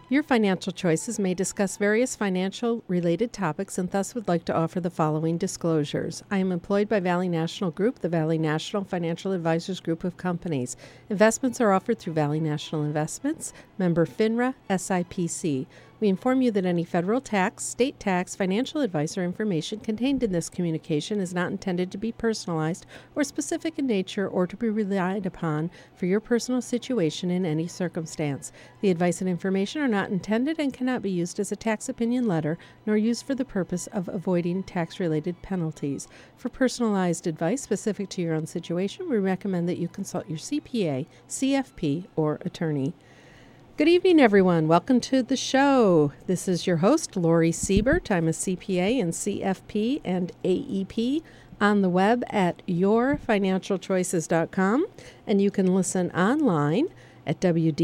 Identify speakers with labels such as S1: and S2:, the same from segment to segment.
S1: Your Financial Choices may discuss various financial-related topics and thus would like to offer the following disclosures. I am employed by Valley National Group, the Valley National Financial Advisors Group of companies. Investments are offered through Valley National Investments, member FINRA, SIPC. We inform you that any federal tax, state tax, financial advice, or information contained in this communication is not intended to be personalized or specific in nature or to be relied upon for your personal situation in any circumstance. The advice and information are not intended and cannot be used as a tax opinion letter, nor used for the purpose of avoiding tax-related penalties. For personalized advice specific to your own situation, we recommend that you consult your CPA, CFP, or attorney. Good evening, everyone. Welcome to the show. This is your host, Lori Siebert. I'm a CPA and CFP and AEP on the web at yourfinancialchoices.com, and you can listen online at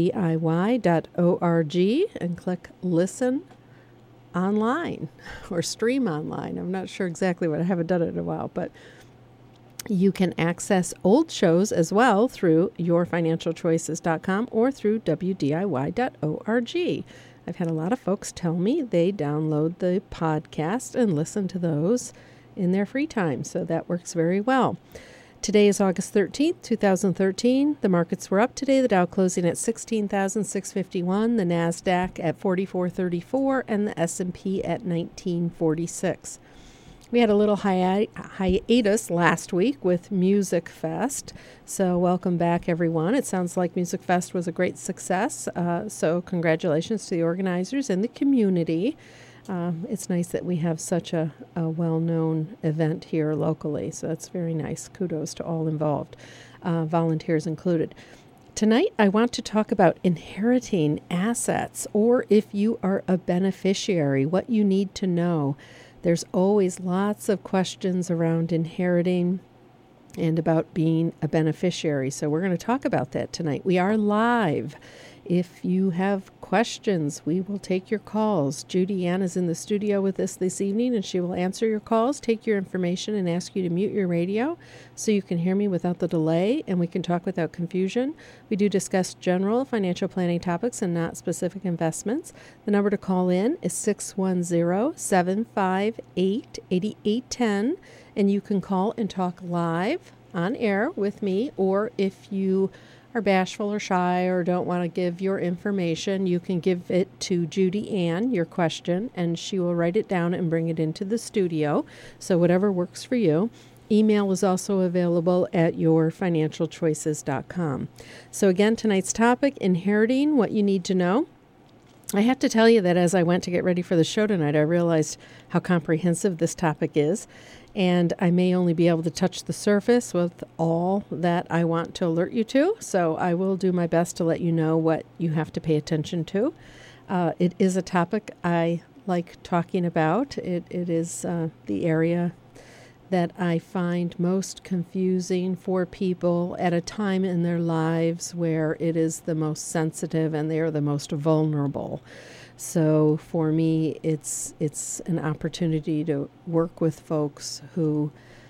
S1: wdiy.org and click Listen Online or Stream Online. I'm not sure exactly what. I haven't done it in a while, but you can access old shows as well through yourfinancialchoices.com or through wdiy.org. I've had a lot of folks tell me they download the podcast and listen to those in their free time, so that works very well. Today is August 13th, 2013. The markets were up today, the Dow closing at 16,651, the NASDAQ at 4434, and the S&P at 1946. We had a little hiatus last week with Music Fest, so welcome back, everyone. It sounds like Music Fest was a great success, so congratulations to the organizers and the community. It's nice that we have such a well-known event here locally, so that's very nice. Kudos to all involved, volunteers included. Tonight, I want to talk about inheriting assets, or if you are a beneficiary, what you need to know. There's always lots of questions around inheriting and about being a beneficiary. So we're going to talk about that tonight. We are live. If you have questions, we will take your calls. Judy Ann is in the studio with us this evening, and she will answer your calls, take your information, and ask you to mute your radio so you can hear me without the delay, and we can talk without confusion. We do discuss general financial planning topics and not specific investments. The number to call in is 610-758-8810, and you can call and talk live on air with me, or if you are bashful or shy or don't want to give your information, you can give it to Judy Ann, your question, and she will write it down and bring it into the studio. So whatever works for you. Email is also available at yourfinancialchoices.com. So again, tonight's topic, inheriting, what you need to know. I have to tell you that as I went to get ready for the show tonight, I realized how comprehensive this topic is. And I may only be able to touch the surface with all that I want to alert you to. So I will do my best to let you know what you have to pay attention to. It is a topic I like talking about. It is the area that I find most confusing for people at a time in their lives where it is the most sensitive and they are the most vulnerable. So for me, it's an opportunity to work with folks who,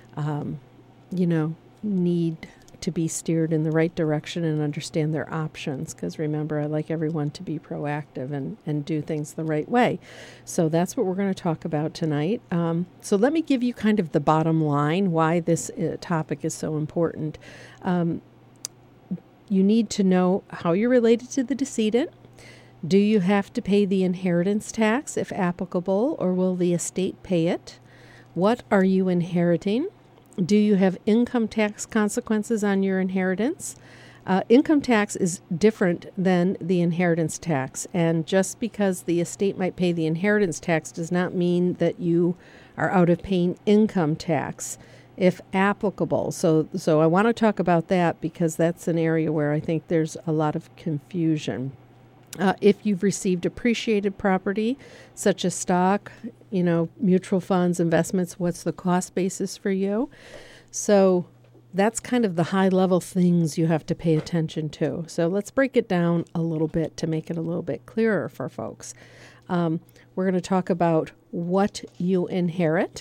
S1: need to be steered in the right direction and understand their options. Because remember, I like everyone to be proactive and do things the right way. So that's what we're going to talk about tonight. So let me give you kind of the bottom line, why this topic is so important. You need to know how you're related to the decedent. Do you have to pay the inheritance tax, if applicable, or will the estate pay it? What are you inheriting? Do you have income tax consequences on your inheritance? Income tax is different than the inheritance tax, and just because the estate might pay the inheritance tax does not mean that you are out of paying income tax, if applicable. So I want to talk about that because that's an area where I think there's a lot of confusion. If you've received appreciated property, such as stock, mutual funds, investments, what's the cost basis for you? So that's kind of the high-level things you have to pay attention to. So let's break it down a little bit to make it a little bit clearer for folks. We're going to talk about what you inherit.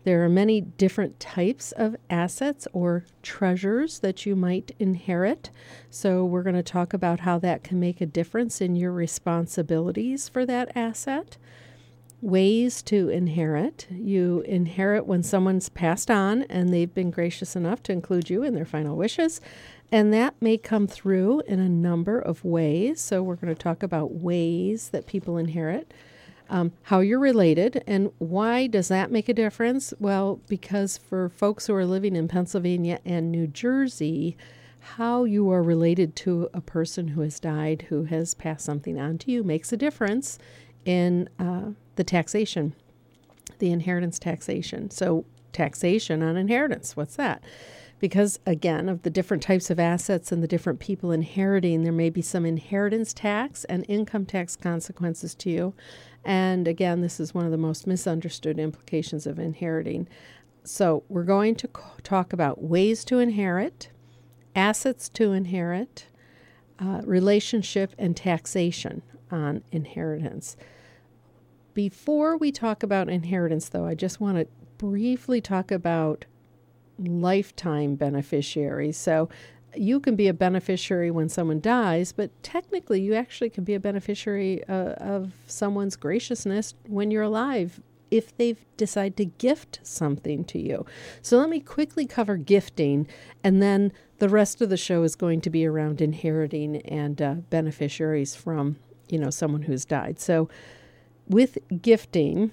S1: There are many different types of assets or treasures that you might inherit. So we're going to talk about how that can make a difference in your responsibilities for that asset. Ways to inherit. You inherit when someone's passed on and they've been gracious enough to include you in their final wishes. And that may come through in a number of ways. So we're going to talk about ways that people inherit, how you're related, and why does that make a difference? Well, because for folks who are living in Pennsylvania and New Jersey, how you are related to a person who has died, who has passed something on to you, makes a difference in the taxation, the inheritance taxation. So taxation on inheritance, what's that? Because, again, of the different types of assets and the different people inheriting, there may be some inheritance tax and income tax consequences to you. And, again, this is one of the most misunderstood implications of inheriting. So we're going to talk about ways to inherit, assets to inherit, relationship, and taxation on inheritance. Before we talk about inheritance, though, I just want to briefly talk about lifetime beneficiaries. So you can be a beneficiary when someone dies, but technically you actually can be a beneficiary of someone's graciousness when you're alive if they decide to gift something to you. So let me quickly cover gifting, and then the rest of the show is going to be around inheriting and beneficiaries from, someone who's died. So with gifting,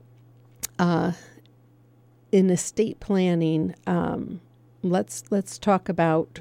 S1: in estate planning, let's talk about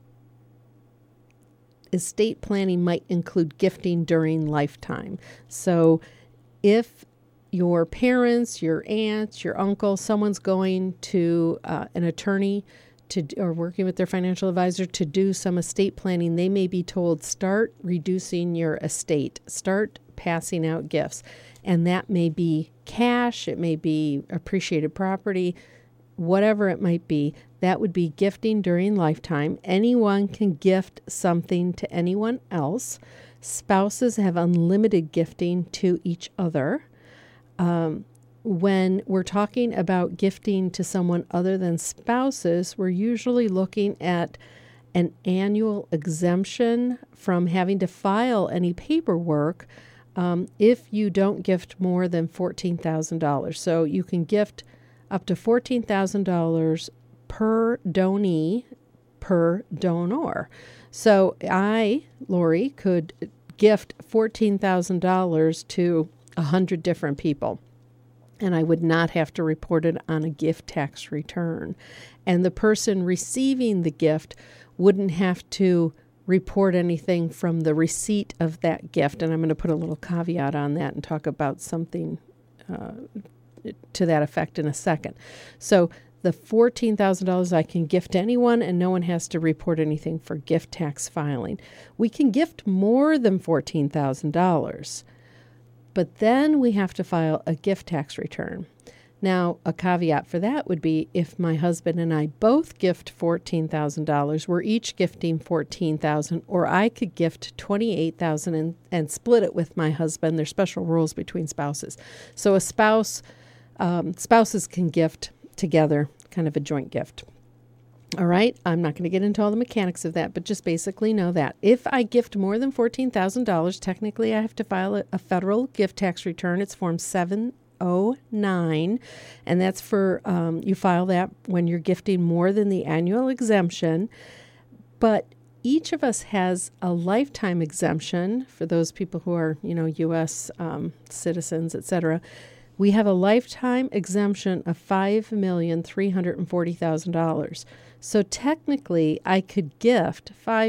S1: estate planning might include gifting during lifetime. So if your parents, your aunts, your uncle, someone's going to an attorney or working with their financial advisor to do some estate planning, they may be told, start reducing your estate, start passing out gifts. And that may be cash, it may be appreciated property, whatever it might be. That would be gifting during lifetime. Anyone can gift something to anyone else. Spouses have unlimited gifting to each other. When we're talking about gifting to someone other than spouses, we're usually looking at an annual exemption from having to file any paperwork if you don't gift more than $14,000. So you can gift up to $14,000 per donee, per donor. So I, Lori, could gift $14,000 to 100 different people, and I would not have to report it on a gift tax return. And the person receiving the gift wouldn't have to report anything from the receipt of that gift. And I'm going to put a little caveat on that and talk about something to that effect in a second. So the $14,000 I can gift to anyone, and no one has to report anything for gift tax filing. We can gift more than $14,000, but then we have to file a gift tax return. Now, a caveat for that would be if my husband and I both gift $14,000, we're each gifting $14,000, or I could gift $28,000 and split it with my husband. There's special rules between spouses. So a spouses can gift together, kind of a joint gift. All right, I'm not going to get into all the mechanics of that, but just basically know that if I gift more than $14,000, technically I have to file a federal gift tax return. It's Form 709, and that's for, you file that when you're gifting more than the annual exemption. But each of us has a lifetime exemption for those people who are, U.S. Citizens, et cetera. We have a lifetime exemption of $5,340,000. So technically, I could gift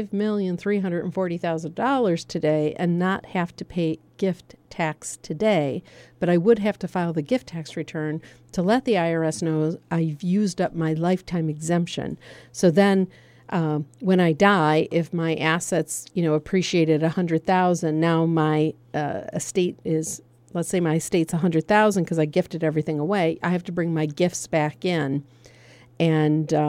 S1: $5,340,000 today and not have to pay gift tax today, but I would have to file the gift tax return to let the IRS know I've used up my lifetime exemption. So then when I die, if my assets, appreciated $100,000, now my estate is, let's say my estate's $100,000 because I gifted everything away. I have to bring my gifts back in and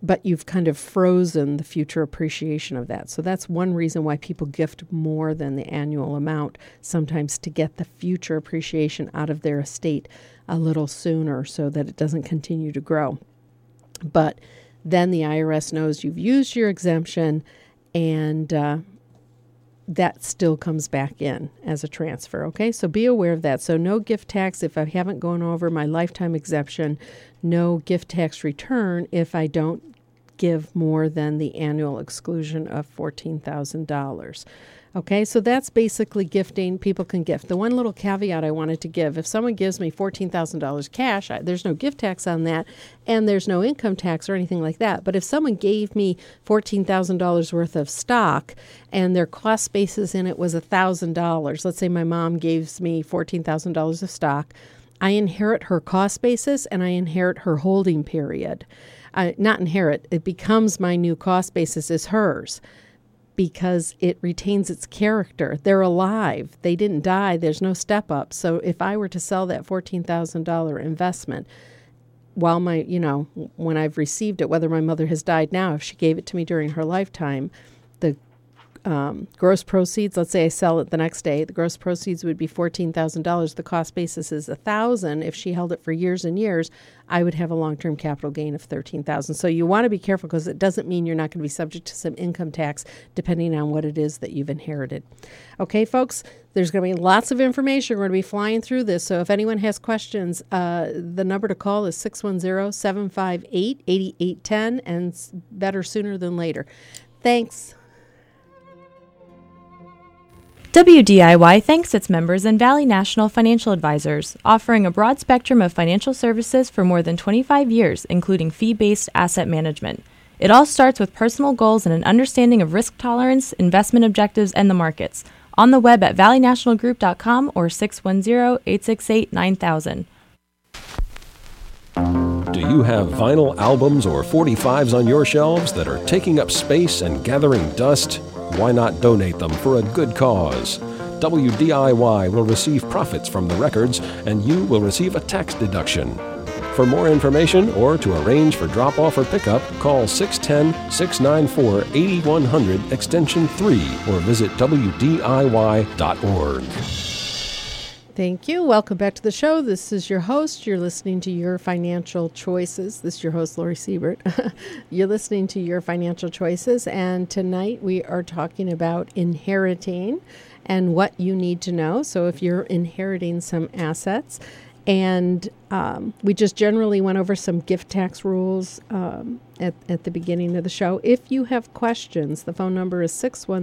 S1: but you've kind of frozen the future appreciation of that. So that's one reason why people gift more than the annual amount, sometimes to get the future appreciation out of their estate a little sooner so that it doesn't continue to grow. But then the IRS knows you've used your exemption, and that still comes back in as a transfer. Okay, so be aware of that. So no gift tax if I haven't gone over my lifetime exemption, no gift tax return if I don't give more than the annual exclusion of $14,000. Okay, so that's basically gifting. People can gift. The one little caveat I wanted to give, if someone gives me $14,000 cash, there's no gift tax on that, and there's no income tax or anything like that. But if someone gave me $14,000 worth of stock and their cost basis in it was $1,000, let's say my mom gives me $14,000 of stock, I inherit her cost basis and I inherit her holding period. Not inherit, it becomes my new cost basis is hers, because it retains its character. They're alive. They didn't die. There's no step up. So if I were to sell that $14,000 investment while when I've received it, whether my mother has died now, if she gave it to me during her lifetime, the gross proceeds, let's say I sell it the next day, the gross proceeds would be $14,000. The cost basis is $1,000. If she held it for years and years, I would have a long-term capital gain of $13,000. So you want to be careful, because it doesn't mean you're not going to be subject to some income tax depending on what it is that you've inherited. Okay, folks, there's going to be lots of information. We're going to be flying through this. So if anyone has questions, the number to call is 610-758-8810, and better sooner than later. Thanks.
S2: WDIY thanks its members and Valley National Financial Advisors, offering a broad spectrum of financial services for more than 25 years, including fee-based asset management. It all starts with personal goals and an understanding of risk tolerance, investment objectives, and the markets. On the web at valleynationalgroup.com or 610-868-9000.
S3: Do you have vinyl albums or 45s on your shelves that are taking up space and gathering dust? Why not donate them for a good cause? WDIY will receive profits from the records, and you will receive a tax deduction. For more information or to arrange for drop-off or pickup, call 610-694-8100 extension 3 or visit WDIY.org.
S1: Thank you. Welcome back to the show. This is your host. You're listening to Your Financial Choices. This is your host, Lori Siebert. You're listening to Your Financial Choices, and tonight we are talking about inheriting and what you need to know. So if you're inheriting some assets, and we just generally went over some gift tax rules at the beginning of the show. If you have questions, the phone number is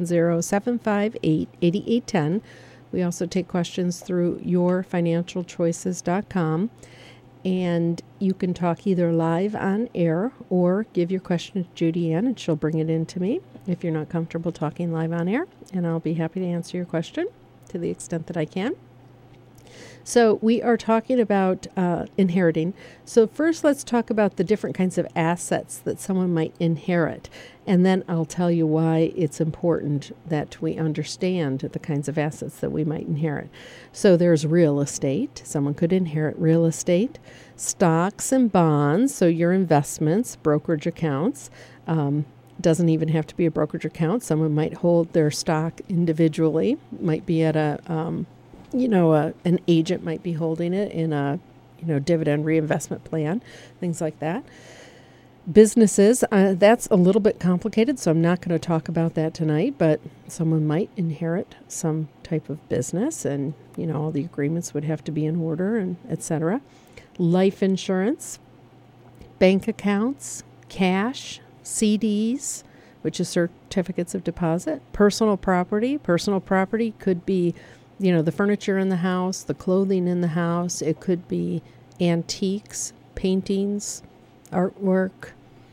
S1: 610-758-8810. We also take questions through yourfinancialchoices.com, and you can talk either live on air or give your question to Judy Ann, and she'll bring it in to me if you're not comfortable talking live on air, and I'll be happy to answer your question to the extent that I can. So we are talking about inheriting. So first, let's talk about the different kinds of assets that someone might inherit. And then I'll tell you why it's important that we understand the kinds of assets that we might inherit. So there's real estate. Someone could inherit real estate, stocks and bonds. So your investments, brokerage accounts. Doesn't even have to be a brokerage account. Someone might hold their stock individually. Might be at an agent might be holding it in a, dividend reinvestment plan, things like that. Businesses, that's a little bit complicated, so I'm not going to talk about that tonight, but someone might inherit some type of business, and, all the agreements would have to be in order, and etc. Life insurance, bank accounts, cash, CDs, which is certificates of deposit, personal property. Personal property could be the furniture in the house, the clothing in the house. It could be antiques, paintings, artwork,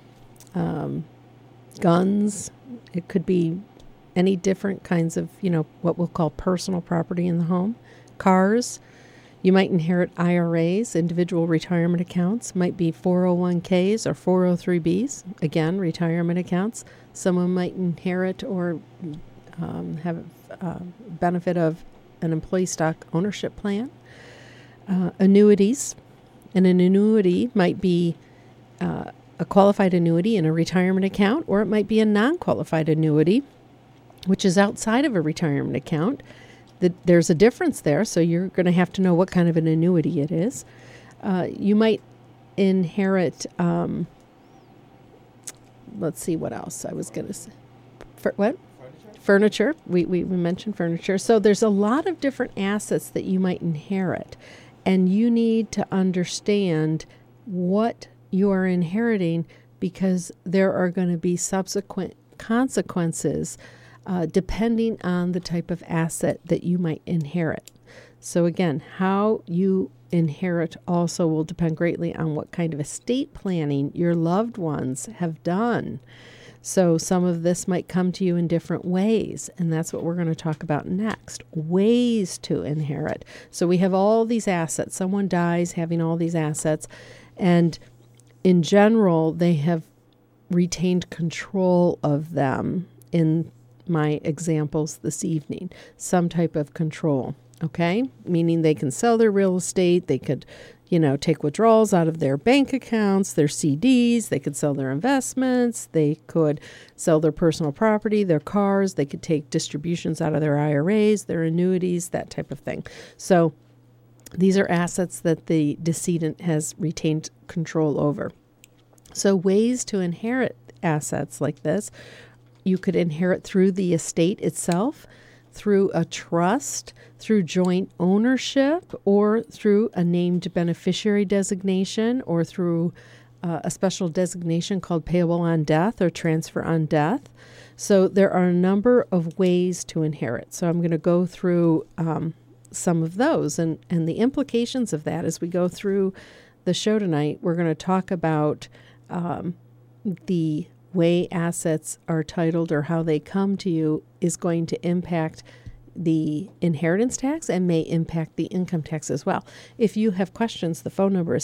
S1: guns. It could be any different kinds of, what we'll call personal property in the home. Cars. You might inherit IRAs, individual retirement accounts. Might be 401ks or 403bs. Again, retirement accounts. Someone might inherit or have benefit of an employee stock ownership plan. Annuities. And an annuity might be a qualified annuity in a retirement account, or it might be a non-qualified annuity, which is outside of a retirement account. There's a difference there, so you're going to have to know what kind of an annuity it is. You might inherit, let's see what else I was going to say. Furniture. We mentioned furniture. So there's a lot of different assets that you might inherit, and you need to understand what you are inheriting, because there are going to be subsequent consequences depending on the type of asset that you might inherit. So again, how you inherit also will depend greatly on what kind of estate planning your loved ones have done. So some of this might come to you in different ways, and that's what we're going to talk about next. Ways to inherit. So we have all these assets. Someone dies having all these assets, and in general, they have retained control of them in my examples this evening. Some type of control, okay? Meaning they can sell their real estate, they could, take withdrawals out of their bank accounts, their CDs, they could sell their investments, they could sell their personal property, their cars, they could take distributions out of their IRAs, their annuities, that type of thing. So these are assets that the decedent has retained control over. So ways to inherit assets like this: you could inherit through the estate itself, through a trust, through joint ownership, or through a named beneficiary designation, or through a special designation called payable on death or transfer on death. So there are a number of ways to inherit. So I'm going to go through some of those and the implications of that as we go through the show tonight. We're going to talk about the way assets are titled or how they come to you is going to impact the inheritance tax and may impact the income tax as well. If you have questions, the phone number is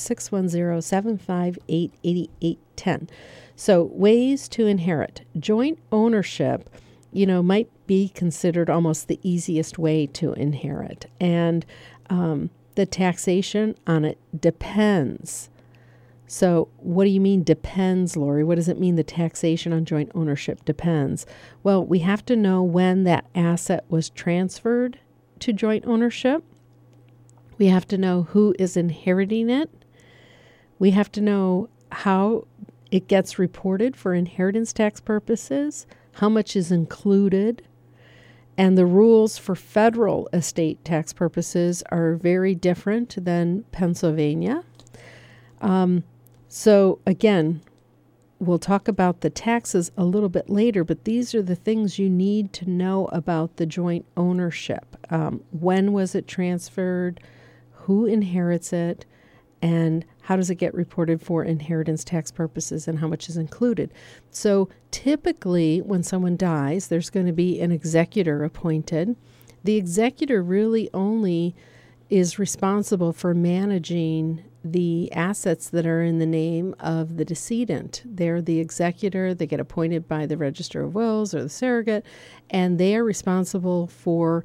S1: 610-758-8810. So ways to inherit. Joint ownership, might be considered almost the easiest way to inherit. And the taxation on it depends. So what do you mean depends, Lori? What does it mean the taxation on joint ownership depends? Well, we have to know when that asset was transferred to joint ownership. We have to know who is inheriting it. We have to know how it gets reported for inheritance tax purposes, how much is included. And the rules for federal estate tax purposes are very different than Pennsylvania. So again, we'll talk about the taxes a little bit later, but these are the things you need to know about the joint ownership. When was it transferred? Who inherits it? And how does it get reported for inheritance tax purposes, and how much is included? So typically when someone dies, there's going to be an executor appointed. The executor really only is responsible for managing the assets that are in the name of the decedent. They're the executor. They get appointed by the Register of Wills or the surrogate, and they are responsible for,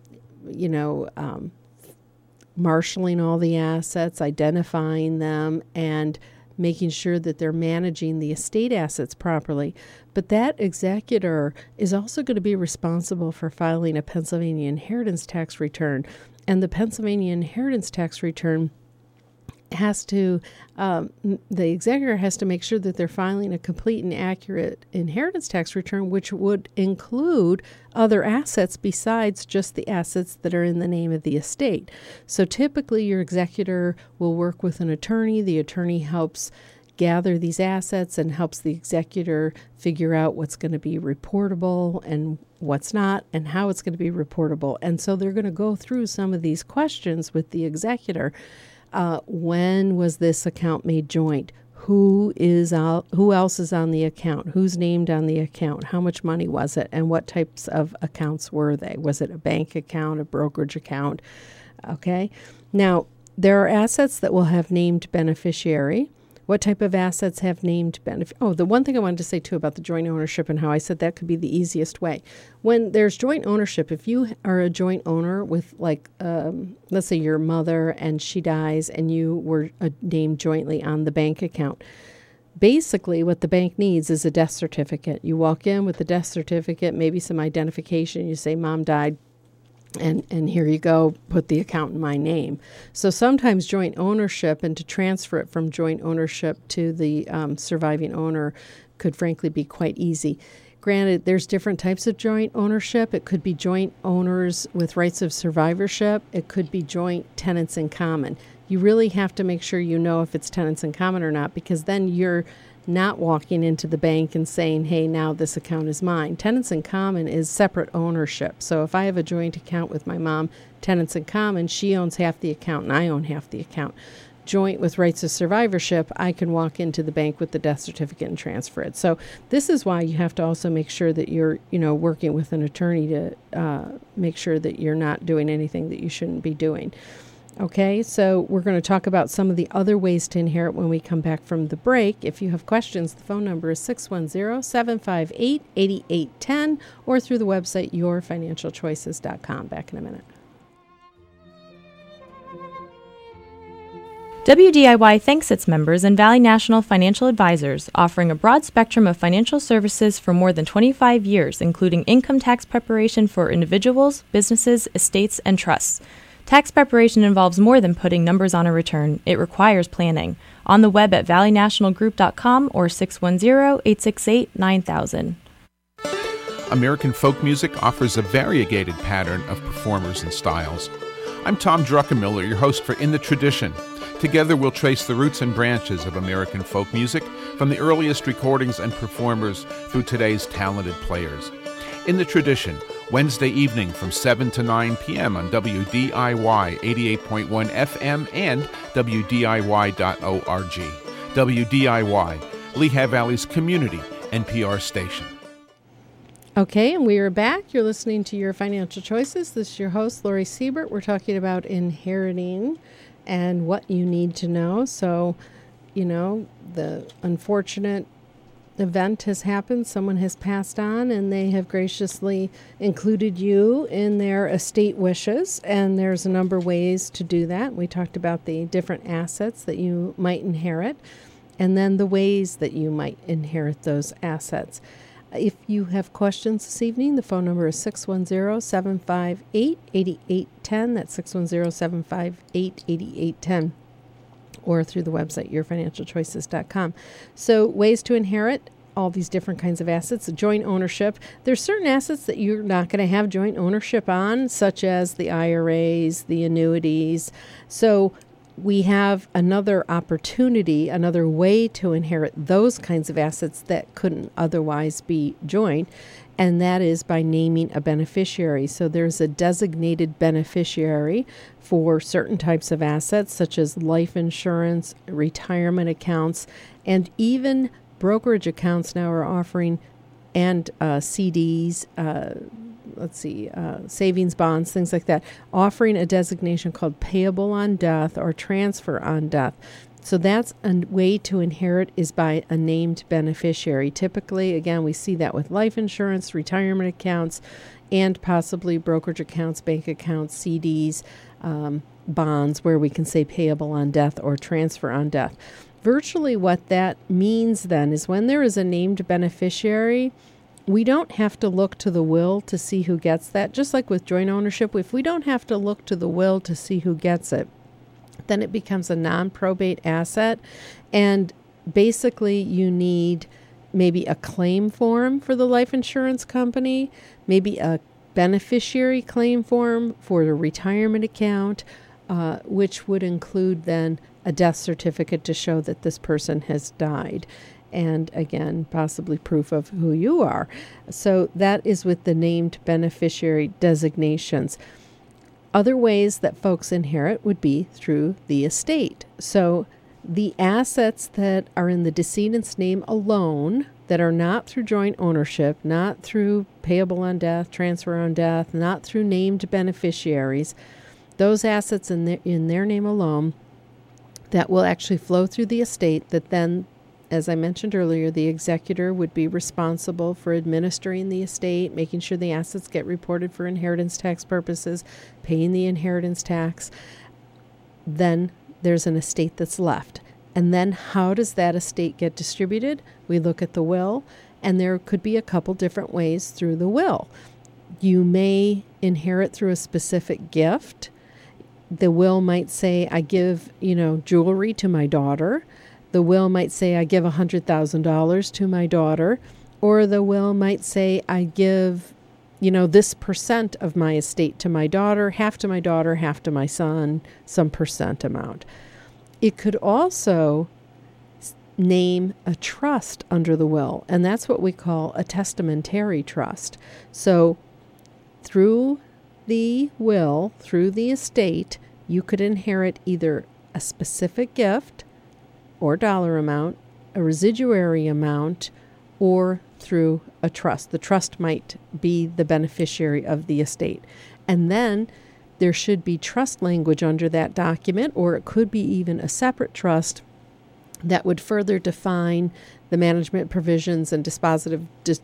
S1: marshaling all the assets, identifying them, and making sure that they're managing the estate assets properly. But that executor is also going to be responsible for filing a Pennsylvania inheritance tax return. And the Pennsylvania inheritance tax return has to, the executor has to make sure that they're filing a complete and accurate inheritance tax return, which would include other assets besides just the assets that are in the name of the estate. So typically your executor will work with an attorney. The attorney helps gather these assets and helps the executor figure out what's going to be reportable and what's not, and how it's going to be reportable. And so they're going to go through some of these questions with the executor. When was this account made joint? Who else is on the account? Who's named on the account? How much money was it? And what types of accounts were they? Was it a bank account, a brokerage account? Okay. Now, there are assets that will have named beneficiary. What type of assets have named beneficiary? Oh, the one thing I wanted to say, too, about the joint ownership and how I said that could be the easiest way. When there's joint ownership, if you are a joint owner with, let's say your mother and she dies and you were named jointly on the bank account, basically what the bank needs is a death certificate. You walk in with the death certificate, maybe some identification. You say, Mom died. And here you go, put the account in my name. So sometimes joint ownership, and to transfer it from joint ownership to the surviving owner could frankly be quite easy. Granted, there's different types of joint ownership. It could be joint owners with rights of survivorship. It could be joint tenants in common. You really have to make sure you know if it's tenants in common or not, because then you're not walking into the bank and saying, hey, now this account is mine. Tenants in common is separate ownership. So if I have a joint account with my mom, tenants in common, she owns half the account and I own half the account. Joint with rights of survivorship, I can walk into the bank with the death certificate and transfer it. So this is why you have to also make sure that you're, working with an attorney to make sure that you're not doing anything that you shouldn't be doing. Okay, so we're going to talk about some of the other ways to inherit when we come back from the break. If you have questions, the phone number is 610-758-8810 or through the website yourfinancialchoices.com. Back in a minute.
S2: WDIY thanks its members and Valley National Financial Advisors, offering a broad spectrum of financial services for more than 25 years, including income tax preparation for individuals, businesses, estates, and trusts. Tax preparation involves more than putting numbers on a return. It requires planning. On the web at valleynationalgroup.com or 610-868-9000.
S4: American folk music offers a variegated pattern of performers and styles. I'm Tom Druckenmiller, your host for In the Tradition. Together we'll trace the roots and branches of American folk music from the earliest recordings and performers through today's talented players. In the Tradition, Wednesday evening from 7 to 9 p.m. on WDIY 88.1 FM and WDIY.org. WDIY, Lehigh Valley's community NPR station.
S1: Okay, and we are back. You're listening to Your Financial Choices. This is your host, Lori Siebert. We're talking about inheriting and what you need to know. So, the unfortunate event has happened. Someone has passed on and they have graciously included you in their estate wishes. And there's a number of ways to do that. We talked about the different assets that you might inherit and then the ways that you might inherit those assets. If you have questions this evening, the phone number is 610-758-8810. That's 610-758-8810. Or through the website, yourfinancialchoices.com. So ways to inherit all these different kinds of assets. Joint ownership. There's certain assets that you're not going to have joint ownership on, such as the IRAs, the annuities. So we have another opportunity, another way to inherit those kinds of assets that couldn't otherwise be joint, and that is by naming a beneficiary. So there's a designated beneficiary for certain types of assets, such as life insurance, retirement accounts, and even brokerage accounts now are offering, and CDs, savings bonds, things like that, offering a designation called payable on death or transfer on death. So that's a way to inherit is by a named beneficiary. Typically, again, we see that with life insurance, retirement accounts, and possibly brokerage accounts, bank accounts, CDs, bonds, where we can say payable on death or transfer on death. Virtually what that means then is when there is a named beneficiary, we don't have to look to the will to see who gets that. Just like with joint ownership, if we don't have to look to the will to see who gets it, then it becomes a non-probate asset. And basically you need maybe a claim form for the life insurance company, maybe a beneficiary claim form for the retirement account, which would include then a death certificate to show that this person has died. And again, possibly proof of who you are. So that is with the named beneficiary designations. Other ways that folks inherit would be through the estate. So the assets that are in the decedent's name alone, that are not through joint ownership, not through payable on death, transfer on death, not through named beneficiaries, those assets in their name alone, that will actually flow through the estate, that then, as I mentioned earlier, the executor would be responsible for administering the estate, making sure the assets get reported for inheritance tax purposes, paying the inheritance tax. Then there's an estate that's left. And then how does that estate get distributed? We look at the will, and there could be a couple different ways through the will. You may inherit through a specific gift. The will might say, I give, jewelry to my daughter. The will might say, I give $100,000 to my daughter. Or the will might say, I give, this percent of my estate to my daughter, half to my daughter, half to my son, some percent amount. It could also name a trust under the will, and that's what we call a testamentary trust. So through the will, through the estate, you could inherit either a specific gift or dollar amount, a residuary amount, or through a trust. The trust might be the beneficiary of the estate. And then there should be trust language under that document, or it could be even a separate trust that would further define the management provisions and dispositive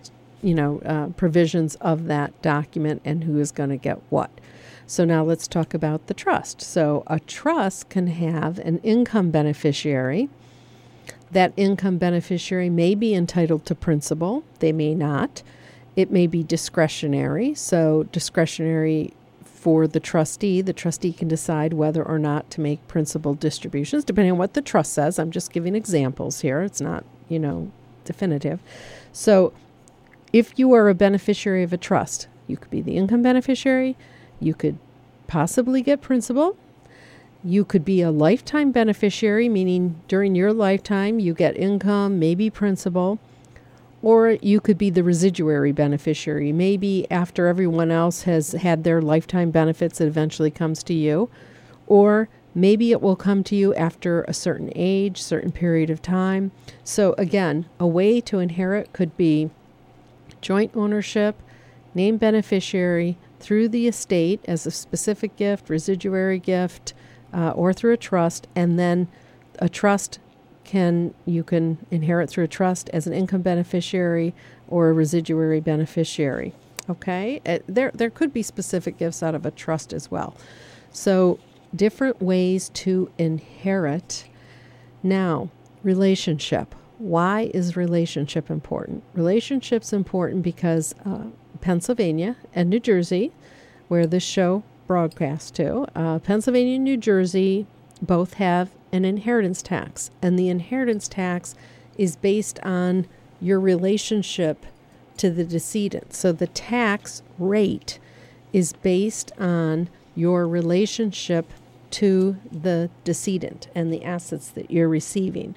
S1: provisions of that document and who is going to get what. So now let's talk about the trust. So a trust can have an income beneficiary. That income beneficiary may be entitled to principal. They may not. It may be discretionary. So discretionary for the trustee can decide whether or not to make principal distributions, depending on what the trust says. I'm just giving examples here. It's not, definitive. So if you are a beneficiary of a trust, you could be the income beneficiary. You could possibly get principal. You could be a lifetime beneficiary, meaning during your lifetime you get income, maybe principal. Or you could be the residuary beneficiary. Maybe after everyone else has had their lifetime benefits, it eventually comes to you. Or maybe it will come to you after a certain age, certain period of time. So again, a way to inherit could be joint ownership, named beneficiary, through the estate as a specific gift, residuary gift, or through a trust. And then a trust you can inherit through a trust as an income beneficiary or a residuary beneficiary. Okay? There could be specific gifts out of a trust as well. So different ways to inherit. Now, relationship. Why is relationship important? Relationship's important because Pennsylvania and New Jersey, where this show broadcasts to, Pennsylvania and New Jersey both have an inheritance tax, and the inheritance tax is based on your relationship to the decedent. So the tax rate is based on your relationship to the decedent and the assets that you're receiving.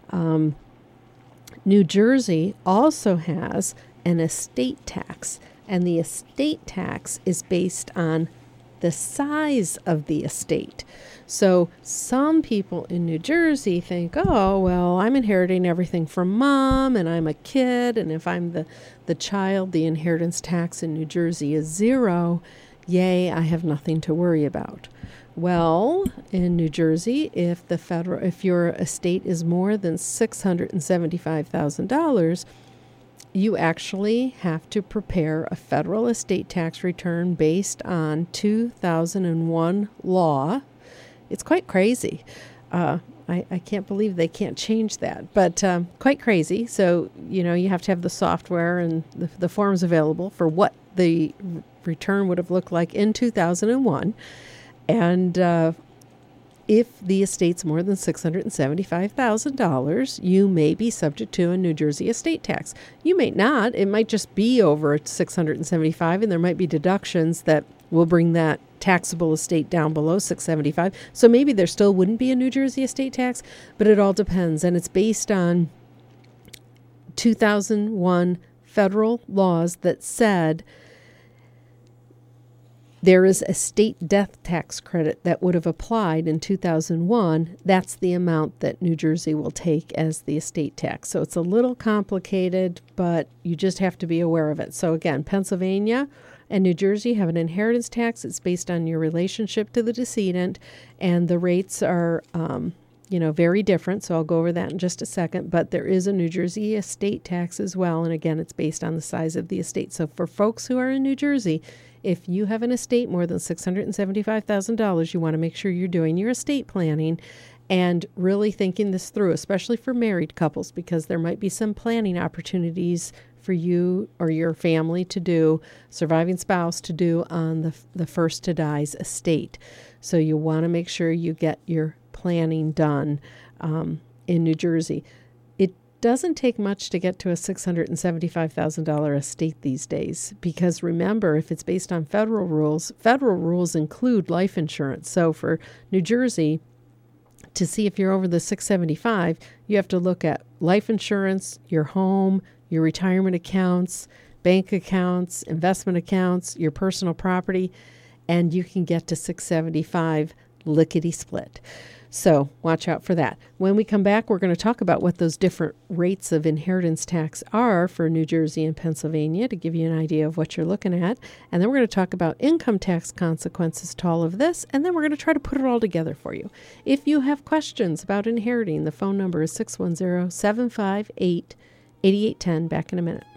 S1: New Jersey also has an estate tax, and the estate tax is based on the size of the estate. So some people in New Jersey think, oh, well, I'm inheriting everything from mom and I'm a kid. And if I'm the child, the inheritance tax in New Jersey is 0. Yay, I have nothing to worry about. Well, in New Jersey, if your estate is more than $675,000, you actually have to prepare a federal estate tax return based on 2001 law. It's quite crazy. I can't believe they can't change that, but quite crazy. So, you have to have the software and the forms available for what the return would have looked like in 2001. And if the estate's more than $675,000, you may be subject to a New Jersey estate tax. You may not. It might just be over $675,000, and there might be deductions that will bring that taxable estate down below $675,000. So maybe there still wouldn't be a New Jersey estate tax, but it all depends. And it's based on 2001 federal laws that said there is a state death tax credit that would have applied in 2001. That's the amount that New Jersey will take as the estate tax. So it's a little complicated, but you just have to be aware of it. So again, Pennsylvania and New Jersey have an inheritance tax. It's based on your relationship to the decedent, and the rates are very different. So I'll go over that in just a second. But there is a New Jersey estate tax as well. And again, it's based on the size of the estate. So for folks who are in New Jersey, if you have an estate more than $675,000, you want to make sure you're doing your estate planning and really thinking this through, especially for married couples, because there might be some planning opportunities for you or your family to do, surviving spouse to do on the first to die's estate. So you want to make sure you get your planning done in New Jersey. It doesn't take much to get to a $675,000 estate these days, because remember, if it's based on federal rules include life insurance. So for New Jersey, to see if you're over the 675, you have to look at life insurance, your home, your retirement accounts, bank accounts, investment accounts, your personal property, and you can get to 675 lickety-split. So watch out for that. When we come back, we're going to talk about what those different rates of inheritance tax are for New Jersey and Pennsylvania to give you an idea of what you're looking at. And then we're going to talk about income tax consequences to all of this. And then we're going to try to put it all together for you. If you have questions about inheriting, the phone number is 610-758-8810. Back in a minute.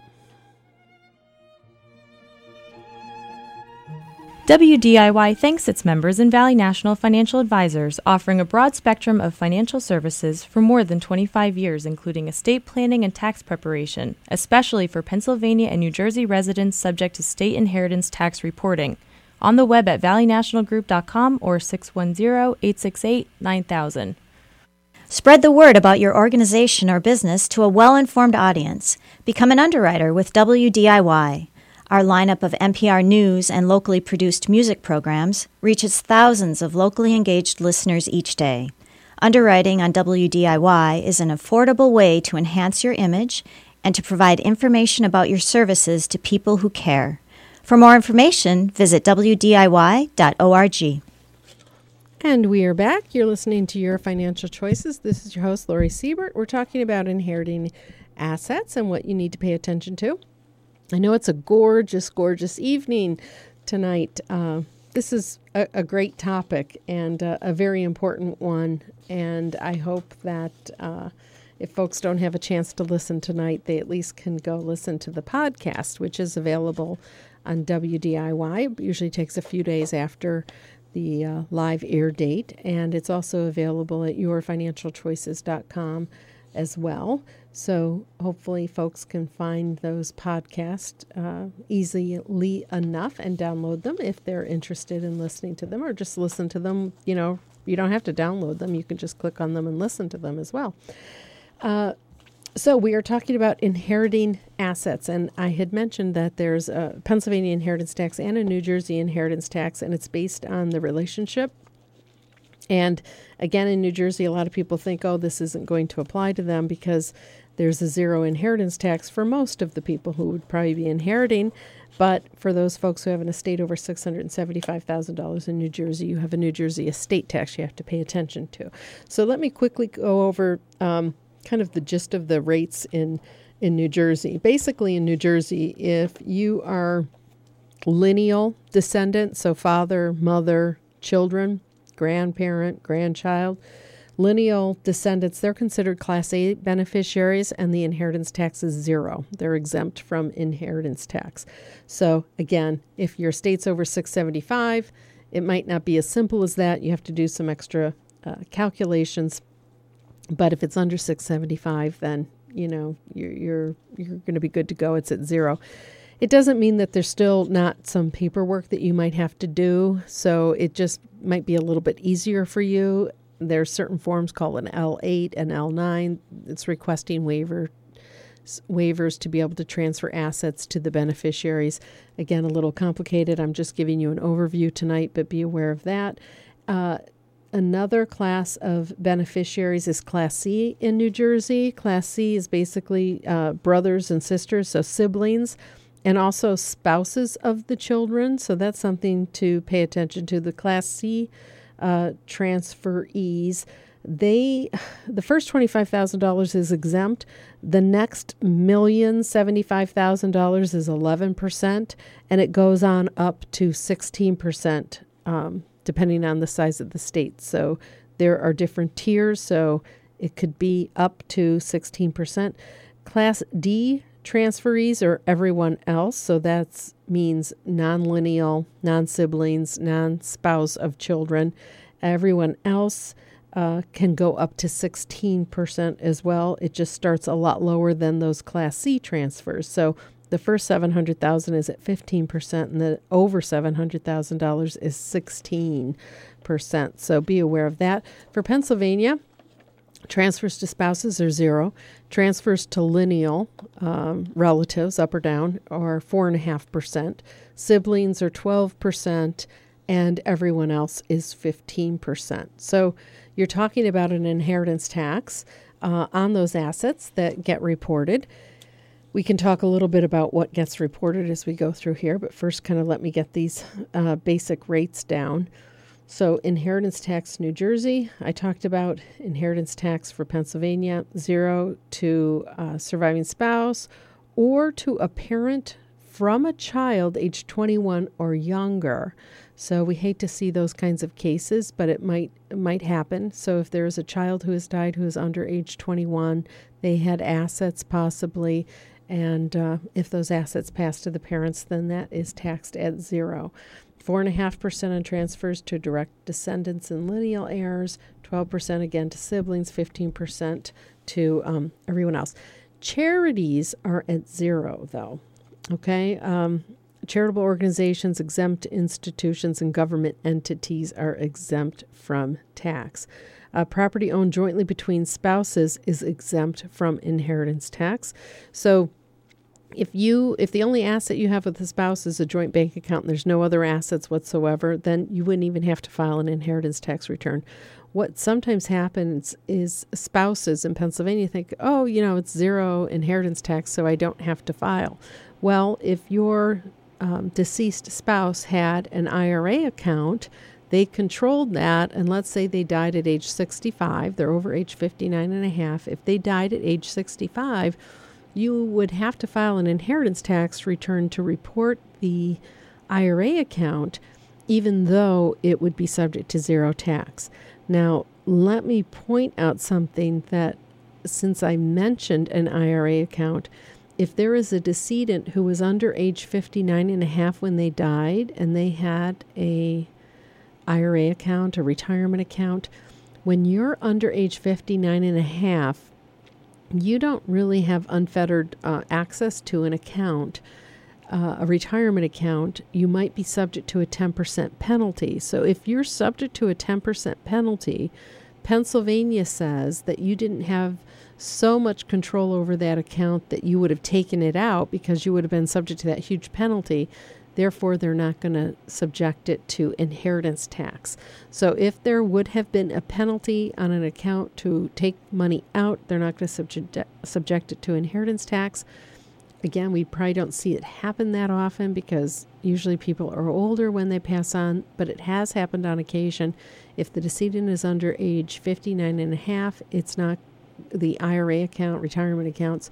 S2: WDIY thanks its members in Valley National Financial Advisors, offering a broad spectrum of financial services for more than 25 years, including estate planning and tax preparation, especially for Pennsylvania and New Jersey residents subject to state inheritance tax reporting. On the web at valleynationalgroup.com or 610-868-9000.
S5: Spread the word about your organization or business to a well-informed audience. Become an underwriter with WDIY. Our lineup of NPR news and locally produced music programs reaches thousands of locally engaged listeners each day. Underwriting on WDIY is an affordable way to enhance your image and to provide information about your services to people who care. For more information, visit WDIY.org.
S1: And we are back. You're listening to Your Financial Choices. This is your host, Lori Siebert. We're talking about inheriting assets and what you need to pay attention to. I know it's a gorgeous, gorgeous evening tonight. This is a great topic and a very important one. And I hope that if folks don't have a chance to listen tonight, they at least can go listen to the podcast, which is available on WDIY. It usually takes a few days after the live air date. And it's also available at yourfinancialchoices.com as well. So hopefully folks can find those podcasts easily enough and download them if they're interested in listening to them, or just listen to them. You know, you don't have to download them. You can just click on them and listen to them as well. So we are talking about inheriting assets, and I had mentioned that there's a Pennsylvania inheritance tax and a New Jersey inheritance tax, and it's based on the relationship. And again, in New Jersey, a lot of people think, oh, this isn't going to apply to them because there's a zero inheritance tax for most of the people who would probably be inheriting. But for those folks who have an estate over $675,000 in New Jersey, you have a New Jersey estate tax you have to pay attention to. So let me quickly go over kind of the gist of the rates in New Jersey. Basically, in New Jersey, if you are lineal descendant, so father, mother, children, grandparent, grandchild, lineal descendants, they're considered Class A beneficiaries, and the inheritance tax is zero. They're exempt from inheritance tax. So again, if your estate's over 675, it might not be as simple as that. You have to do some extra calculations. But if it's under 675, then you know you're going to be good to go. It's at zero. It doesn't mean that there's still not some paperwork that you might have to do. So it just might be a little bit easier for you. There's certain forms called an L8 and L9. It's requesting waivers to be able to transfer assets to the beneficiaries. Again, a little complicated. I'm just giving you an overview tonight, but be aware of that. Another class of beneficiaries is Class C in New Jersey. Class C is basically brothers and sisters, so siblings, and also spouses of the children. So that's something to pay attention to. The Class C transferees, the first $25,000 is exempt. The next $1,075,000 is 11%, and it goes on up to 16%, depending on the size of the state. So there are different tiers, so it could be up to 16%. Class D transferees are everyone else, so that means non-lineal, non-siblings, non-spouse of children. Everyone else can go up to 16% as well. It just starts a lot lower than those Class C transfers. So the first $700,000 is at 15%, and the over $700,000 is 16%. So be aware of that. For Pennsylvania, transfers to spouses are 0. Transfers to lineal relatives, up or down, are 4.5%. Siblings are 12%, and everyone else is 15%. So you're talking about an inheritance tax on those assets that get reported. We can talk a little bit about what gets reported as we go through here, but first kind of let me get these basic rates down. So inheritance tax New Jersey, I talked about. Inheritance tax for Pennsylvania, 0 to surviving spouse or to a parent from a child age 21 or younger. So we hate to see those kinds of cases, but it might happen. So if there is a child who has died who is under age 21, they had assets possibly, and if those assets pass to the parents, then that is taxed at 0. 4.5% on transfers to direct descendants and lineal heirs, 12% again to siblings, 15% to everyone else. Charities are at 0, though. Okay? Charitable organizations, exempt institutions, and government entities are exempt from tax. Property owned jointly between spouses is exempt from inheritance tax. So if the only asset you have with the spouse is a joint bank account and there's no other assets whatsoever, then you wouldn't even have to file an inheritance tax return. What sometimes happens is spouses in Pennsylvania think, it's 0 inheritance tax, so I don't have to file. Well, if your deceased spouse had an IRA account, they controlled that, and let's say they died at age 65, they're over age 59 and a half. If they died at age 65, you would have to file an inheritance tax return to report the IRA account, even though it would be subject to 0 tax. Now, let me point out something that, since I mentioned an IRA account, if there is a decedent who was under age 59 and a half when they died and they had a IRA account, a retirement account, when you're under age 59 and a half, you don't really have unfettered access to an account, a retirement account. You might be subject to a 10% penalty. So if you're subject to a 10% penalty, Pennsylvania says that you didn't have so much control over that account that you would have taken it out because you would have been subject to that huge penalty. Therefore, they're not going to subject it to inheritance tax. So if there would have been a penalty on an account to take money out, they're not going to subject it to inheritance tax. Again, we probably don't see it happen that often because usually people are older when they pass on, but it has happened on occasion. If the decedent is under age 59 and a half, it's not the IRA account, retirement accounts,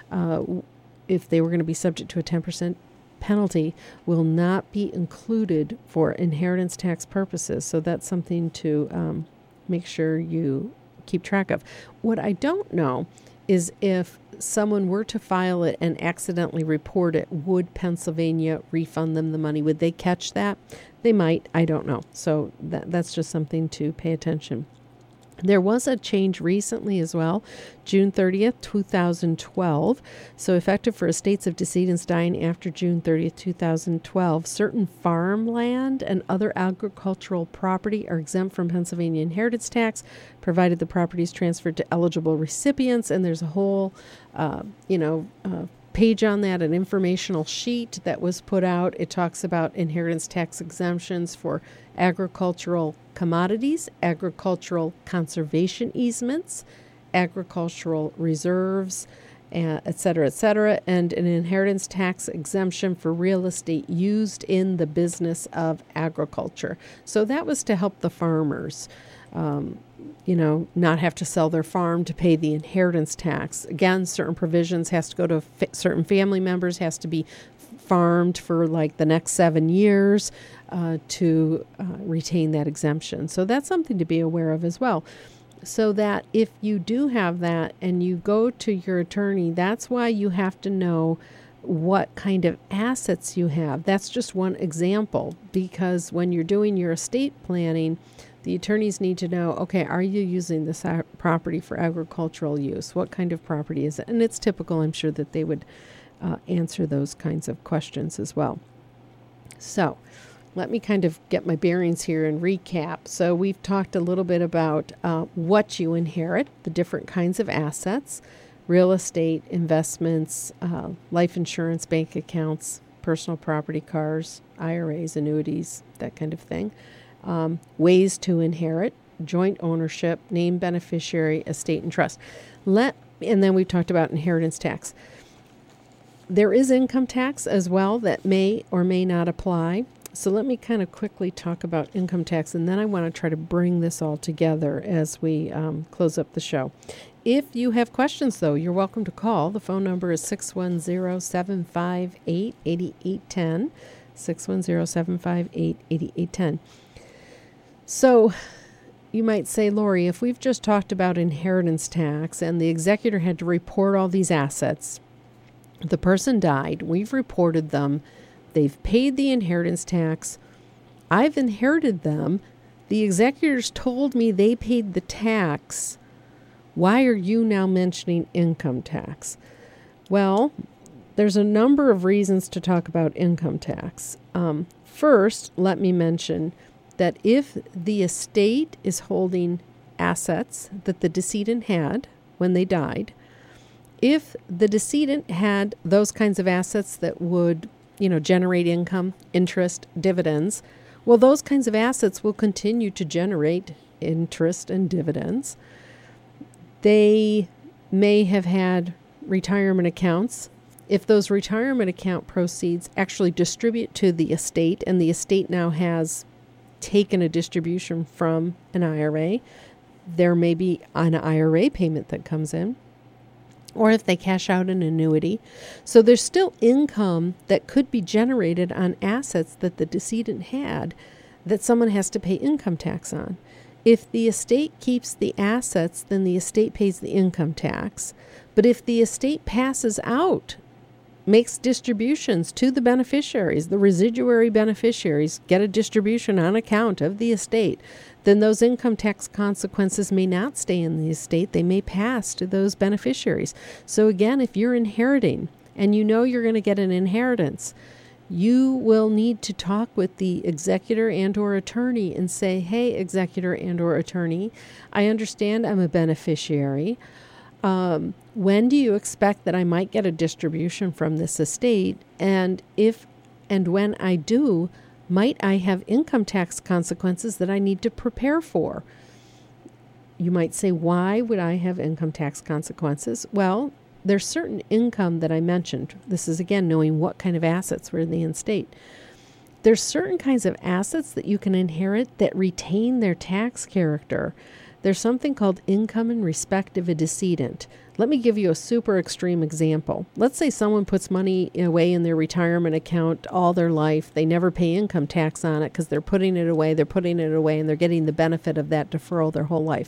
S1: if they were going to be subject to a 10% penalty, will not be included for inheritance tax purposes. So that's something to make sure you keep track of. What I don't know is if someone were to file it and accidentally report it, would Pennsylvania refund them the money? Would they catch that? They might. I don't know. So that's just something to pay attention. There was a change recently as well, June 30th, 2012. So effective for estates of decedents dying after June 30th, 2012, certain farmland and other agricultural property are exempt from Pennsylvania inheritance tax, provided the property is transferred to eligible recipients. And there's a whole, page on that, an informational sheet that was put out. It talks about inheritance tax exemptions for agricultural commodities, agricultural conservation easements, agricultural reserves, et cetera, and an inheritance tax exemption for real estate used in the business of agriculture. So that was to help the farmers, not have to sell their farm to pay the inheritance tax. Again, certain provisions has to go to certain family members, has to be farmed for like the next 7 years to retain that exemption. So that's something to be aware of as well. So that if you do have that and you go to your attorney, that's why you have to know what kind of assets you have. That's just one example, because when you're doing your estate planning, The attorneys need to know, okay, are you using this property for agricultural use? What kind of property is it? And it's typical, I'm sure, that they would answer those kinds of questions as well. So let me kind of get my bearings here and recap. So we've talked a little bit about what you inherit, the different kinds of assets, real estate, investments, life insurance, bank accounts, personal property, cars, IRAs, annuities, that kind of thing. Ways to inherit, joint ownership, named beneficiary, estate, and trust. And then we've talked about inheritance tax. There is income tax as well that may or may not apply. So let me kind of quickly talk about income tax, and then I want to try to bring this all together as we close up the show. If you have questions, though, you're welcome to call. The phone number is 610-758-8810, 610-758-8810. So you might say, Lori, if we've just talked about inheritance tax and the executor had to report all these assets, the person died, we've reported them, they've paid the inheritance tax, I've inherited them, the executors told me they paid the tax, why are you now mentioning income tax? Well, there's a number of reasons to talk about income tax. First, let me mention that if the estate is holding assets that the decedent had when they died, if the decedent had those kinds of assets that would, generate income, interest, dividends, well, those kinds of assets will continue to generate interest and dividends. They may have had retirement accounts. If those retirement account proceeds actually distribute to the estate, and the estate now has taken a distribution from an IRA, there may be an IRA payment that comes in, or if they cash out an annuity. So there's still income that could be generated on assets that the decedent had that someone has to pay income tax on. If the estate keeps the assets, then the estate pays the income tax. But if the estate passes out, makes distributions to the beneficiaries, the residuary beneficiaries get a distribution on account of the estate, then those income tax consequences may not stay in the estate. They may pass to those beneficiaries. So again, if you're inheriting and you know you're going to get an inheritance, you will need to talk with the executor and or attorney and say, hey, executor and or attorney, I understand I'm a beneficiary. When do you expect that I might get a distribution from this estate? And if and when I do, might I have income tax consequences that I need to prepare for? You might say, why would I have income tax consequences? Well, there's certain income that I mentioned. This is, again, knowing what kind of assets were in the estate. There's certain kinds of assets that you can inherit that retain their tax character. There's something called income in respect of a decedent. Let me give you a super extreme example. Let's say someone puts money away in their retirement account all their life. They never pay income tax on it because they're putting it away, and they're getting the benefit of that deferral their whole life.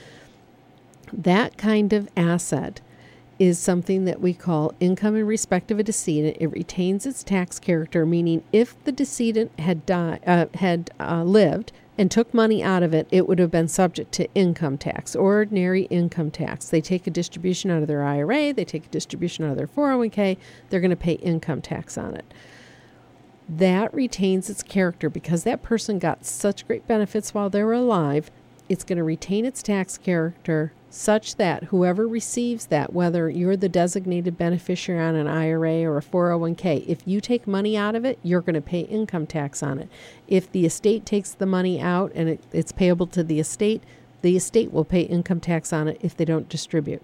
S1: That kind of asset is something that we call income in respect of a decedent. It retains its tax character, meaning if the decedent had lived and took money out of it, it would have been subject to income tax, ordinary income tax. They take a distribution out of their IRA, they take a distribution out of their 401k, they're going to pay income tax on it. That retains its character because that person got such great benefits while they were alive. It's going to retain its tax character such that whoever receives that, whether you're the designated beneficiary on an IRA or a 401k, if you take money out of it, you're going to pay income tax on it. If the estate takes the money out and it's payable to the estate will pay income tax on it if they don't distribute.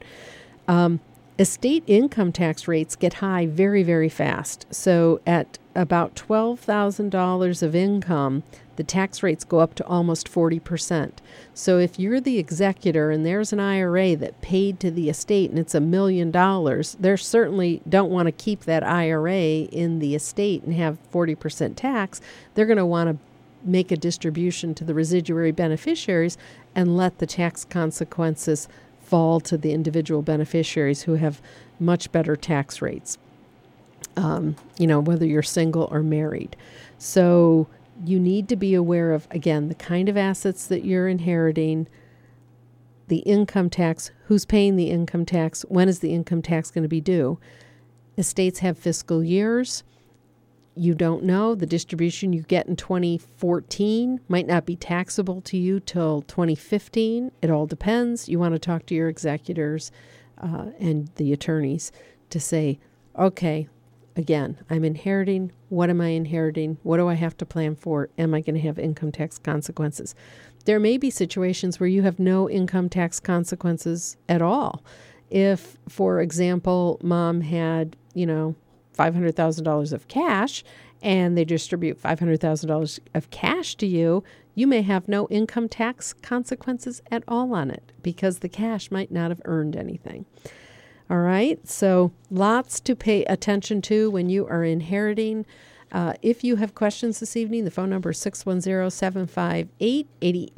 S1: Estate income tax rates get high very, very fast. So at about $12,000 of income, the tax rates go up to almost 40%. So if you're the executor and there's an IRA that paid to the estate and it's $1 million, they certainly don't want to keep that IRA in the estate and have 40% tax. They're going to want to make a distribution to the residuary beneficiaries and let the tax consequences fall to the individual beneficiaries who have much better tax rates, whether you're single or married. So You need to be aware of, again, the kind of assets that you're inheriting, the income tax, who's paying the income tax, when is the income tax going to be due. Estates have fiscal years. You don't know. The distribution you get in 2014 might not be taxable to you till 2015. It all depends. You want to talk to your executors and the attorneys to say, okay, again, I'm inheriting. What am I inheriting? What do I have to plan for? Am I going to have income tax consequences? There may be situations where you have no income tax consequences at all. If, for example, mom had, $500,000 of cash and they distribute $500,000 of cash to you, you may have no income tax consequences at all on it because the cash might not have earned anything. All right, so lots to pay attention to when you are inheriting. If you have questions this evening, the phone number is 610-758-8810,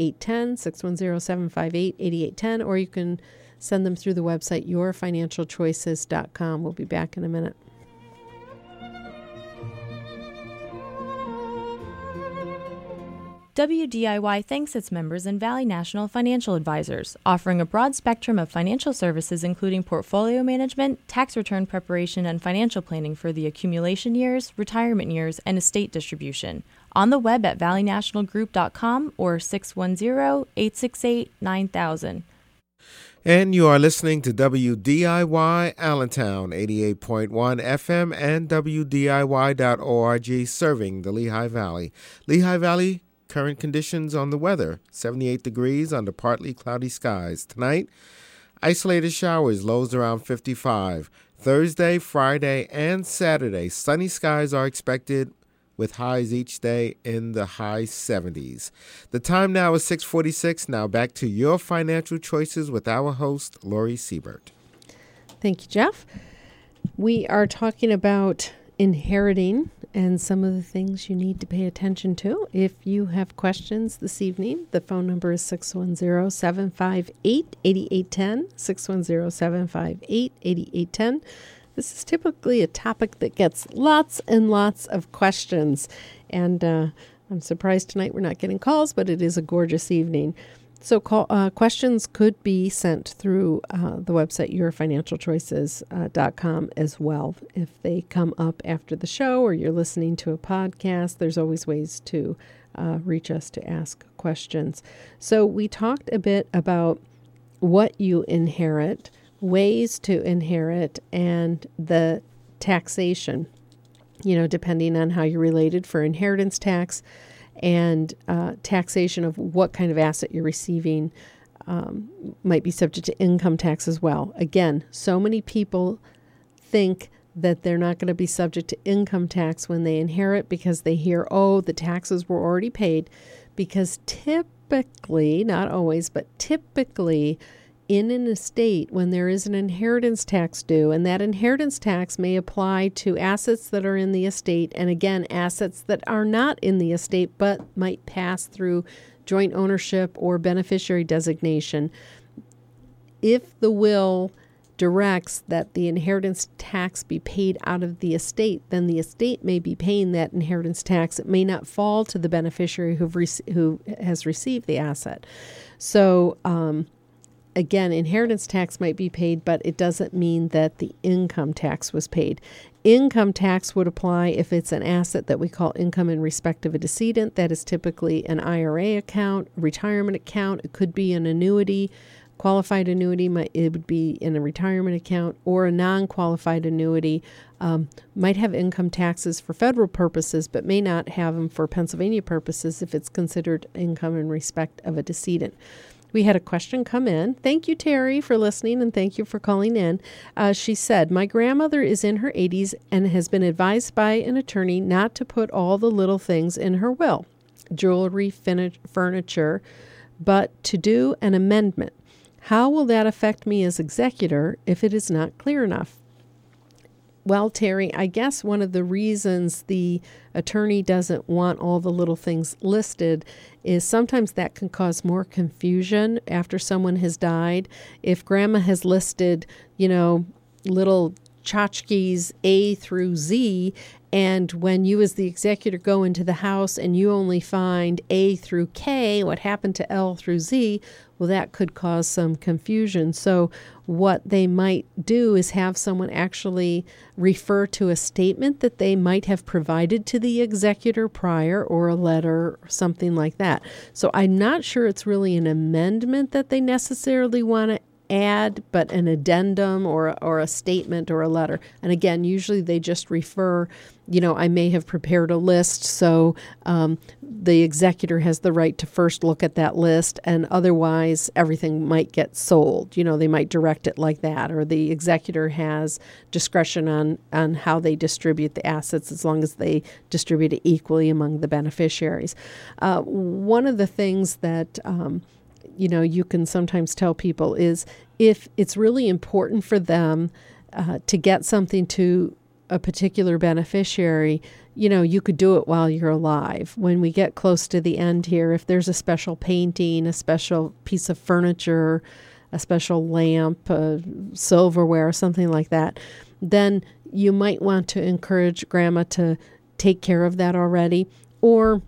S1: 610-758-8810, or you can send them through the website, yourfinancialchoices.com. We'll be back in a minute.
S2: WDIY thanks its members in Valley National Financial Advisors, offering a broad spectrum of financial services including portfolio management, tax return preparation, and financial planning for the accumulation years, retirement years, and estate distribution. On the web at valleynationalgroup.com or 610-868-9000.
S6: And you are listening to WDIY Allentown, 88.1 FM and WDIY.org, serving the Lehigh Valley. Lehigh Valley, current conditions on the weather, 78 degrees under partly cloudy skies. Tonight, isolated showers, lows around 55. Thursday, Friday, and Saturday, sunny skies are expected with highs each day in the high 70s. The time now is 6:46. Now back to your financial choices with our host, Lori Siebert.
S1: Thank you, Jeff. We are talking about inheriting and some of the things you need to pay attention to. If you have questions this evening, the phone number is 610-758-8810, 610-758-8810. This is typically a topic that gets lots and lots of questions. And I'm surprised tonight we're not getting calls, but it is a gorgeous evening. So questions could be sent through the website, yourfinancialchoices.com as well. If they come up after the show or you're listening to a podcast, there's always ways to reach us to ask questions. So we talked a bit about what you inherit, ways to inherit, and the taxation, depending on how you're related for inheritance tax, and taxation of what kind of asset you're receiving might be subject to income tax as well. Again, so many people think that they're not going to be subject to income tax when they inherit because they hear, the taxes were already paid, because typically, not always, but typically, in an estate, when there is an inheritance tax due, and that inheritance tax may apply to assets that are in the estate, and again, assets that are not in the estate but might pass through joint ownership or beneficiary designation. If the will directs that the inheritance tax be paid out of the estate, then the estate may be paying that inheritance tax. It may not fall to the beneficiary who has received the asset. So, again, inheritance tax might be paid, but it doesn't mean that the income tax was paid. Income tax would apply if it's an asset that we call income in respect of a decedent. That is typically an IRA account, a retirement account. It could be an annuity, qualified annuity. It would be in a retirement account, or a non-qualified annuity. Might have income taxes for federal purposes, but may not have them for Pennsylvania purposes if it's considered income in respect of a decedent. We had a question come in. Thank you, Terry, for listening, and thank you for calling in. She said, my grandmother is in her 80s and has been advised by an attorney not to put all the little things in her will, jewelry, furniture, but to do an amendment. How will that affect me as executor if it is not clear enough? Well, Terry, I guess one of the reasons the attorney doesn't want all the little things listed is sometimes that can cause more confusion after someone has died. If grandma has listed, little tchotchkes A through Z, and when you as the executor go into the house and you only find A through K, what happened to L through Z? Well, that could cause some confusion. So what they might do is have someone actually refer to a statement that they might have provided to the executor prior, or a letter or something like that. So I'm not sure it's really an amendment that they necessarily want to add, but an addendum or a statement or a letter. And again, usually they just refer, I may have prepared a list, so the executor has the right to first look at that list, and otherwise everything might get sold. They might direct it like that, or the executor has discretion on how they distribute the assets as long as they distribute it equally among the beneficiaries. One of the things that you can sometimes tell people is if it's really important for them to get something to a particular beneficiary, you could do it while you're alive. When we get close to the end here, if there's a special painting, a special piece of furniture, a special lamp, silverware, something like that, then you might want to encourage Grandma to take care of that already, or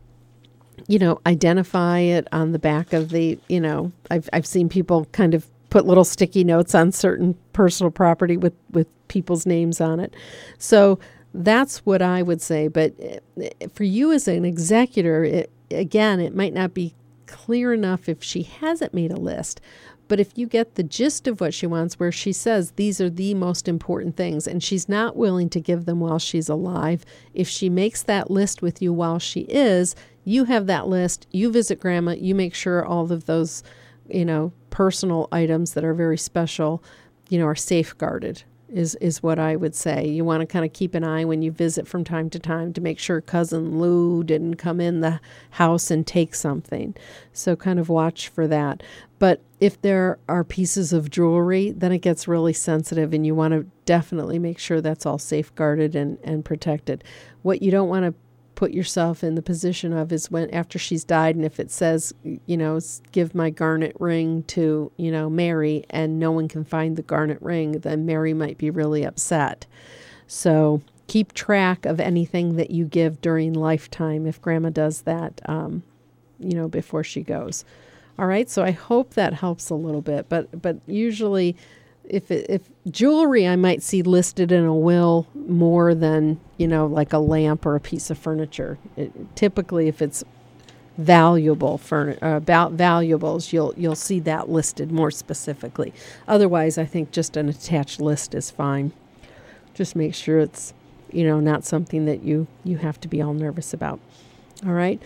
S1: identify it on the back of the, I've seen people kind of put little sticky notes on certain personal property with people's names on it. So that's what I would say. But for you as an executor, it might not be clear enough if she hasn't made a list. But if you get the gist of what she wants, where she says these are the most important things, and she's not willing to give them while she's alive, if she makes that list with you while she is, you have that list, you visit Grandma, you make sure all of those, personal items that are very special, are safeguarded, is what I would say. You want to kind of keep an eye when you visit from time to time to make sure Cousin Lou didn't come in the house and take something. So kind of watch for that. But if there are pieces of jewelry, then it gets really sensitive, and you want to definitely make sure that's all safeguarded and protected. What you don't want to put yourself in the position of is when after she's died, and if it says, give my garnet ring to, Mary, and no one can find the garnet ring, then Mary might be really upset. So keep track of anything that you give during lifetime if Grandma does that, before she goes. All right, so I hope that helps a little bit, but usually if jewelry I might see listed in a will more than, like a lamp or a piece of furniture. Typically, if it's valuable about valuables, you'll see that listed more specifically. Otherwise, I think just an attached list is fine. Just make sure it's, not something that you have to be all nervous about. All right.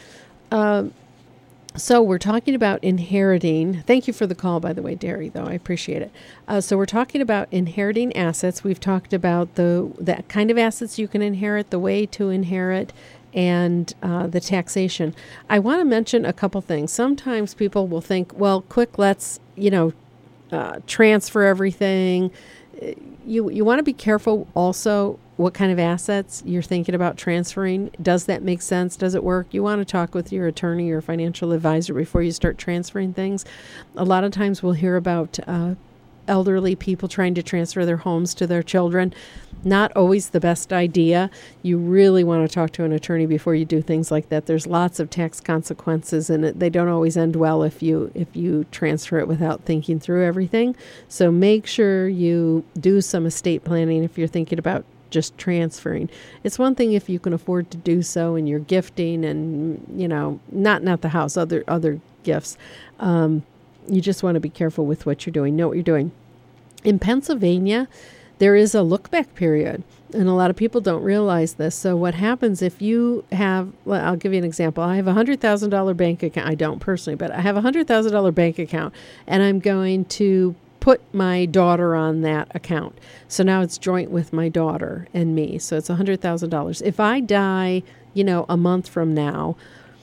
S1: So we're talking about inheriting. Thank you for the call, by the way, Derry, though. I appreciate it. So we're talking about inheriting assets. We've talked about that kind of assets you can inherit, the way to inherit, and the taxation. I want to mention a couple things. Sometimes people will think, well, quick, let's, transfer everything. You want to be careful also what kind of assets you're thinking about transferring. Does that make sense? Does it work? You want to talk with your attorney or financial advisor before you start transferring things. A lot of times we'll hear about elderly people trying to transfer their homes to their children. Not always the best idea. You really want to talk to an attorney before you do things like that. There's lots of tax consequences, and they don't always end well if you transfer it without thinking through everything. So make sure you do some estate planning if you're thinking about just transferring. It's one thing if you can afford to do so and you're gifting and, not the house, other gifts. You just want to be careful with what you're doing. Know what you're doing. In Pennsylvania, there is a look-back period, and a lot of people don't realize this. So what happens if you have, I'll give you an example. I have a $100,000 bank account. I don't personally, but I have a $100,000 bank account, and I'm going to put my daughter on that account. So now it's joint with my daughter and me. So it's $100,000. If I die, a month from now,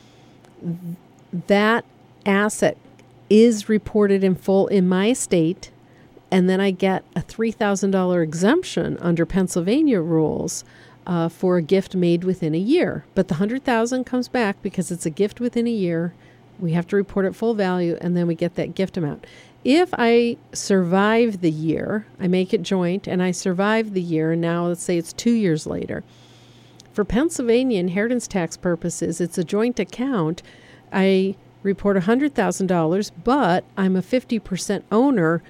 S1: that asset is reported in full in my estate, and then I get a $3,000 exemption under Pennsylvania rules for a gift made within a year. But the $100,000 comes back because it's a gift within a year. We have to report at full value, and then we get that gift amount. if I survive the year, I make it joint and I survive the year, and now let's say it's 2 years later. For Pennsylvania inheritance tax purposes, it's a joint account. I report $100,000, but I'm a 50% owner.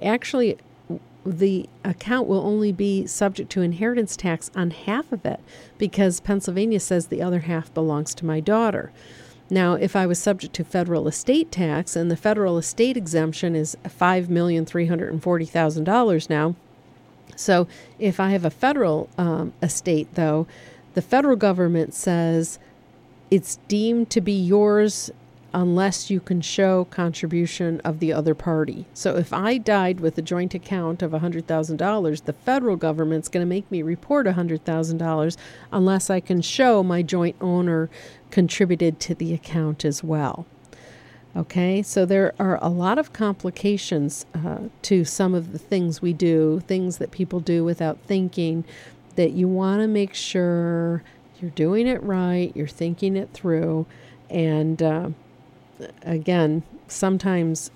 S1: The account will only be subject to inheritance tax on half of it because Pennsylvania says the other half belongs to my daughter. Now, if I was subject to federal estate tax, and the federal estate exemption is $5,340,000 now. So if I have a federal estate, though, the federal government says it's deemed to be yours unless you can show contribution of the other party. So if I died with a joint account of $100,000, the federal government's going to make me report $100,000 unless I can show my joint owner contributed to the account as well. Okay, so there are a lot of complications to some of the things we do, things that people do without thinking, that you want to make sure you're doing it right, you're thinking it through, and again, sometimes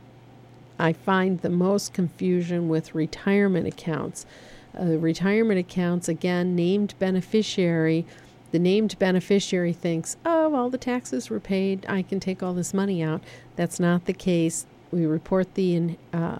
S1: I find the most confusion with retirement accounts. Retirement accounts, again, named beneficiary. The named beneficiary thinks, oh, well, the taxes were paid, I can take all this money out. That's not the case. We report the